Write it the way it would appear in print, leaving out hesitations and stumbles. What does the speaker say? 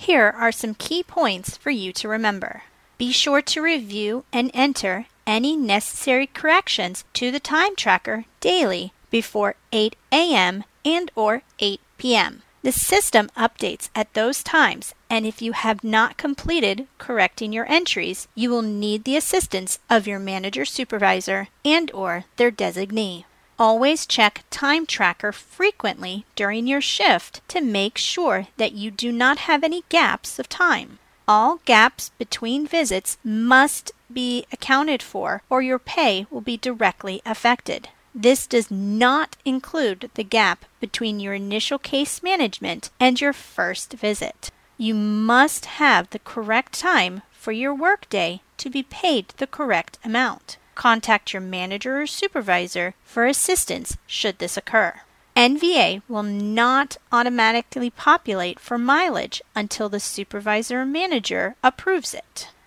Here are some key points for you to remember. Be sure to review and enter any necessary corrections to the time tracker daily before 8 a.m. and/or 8 p.m. The system updates at those times, and if you have not completed correcting your entries, you will need the assistance of your manager supervisor and/or their designee. Always check Time Tracker frequently during your shift to make sure that you do not have any gaps of time. All gaps between visits must be accounted for, or your pay will be directly affected. This does not include the gap between your initial case management and your first visit. You must have the correct time for your workday to be paid the correct amount. Contact your manager or supervisor for assistance should this occur. NVA will not automatically populate for mileage until the supervisor or manager approves it.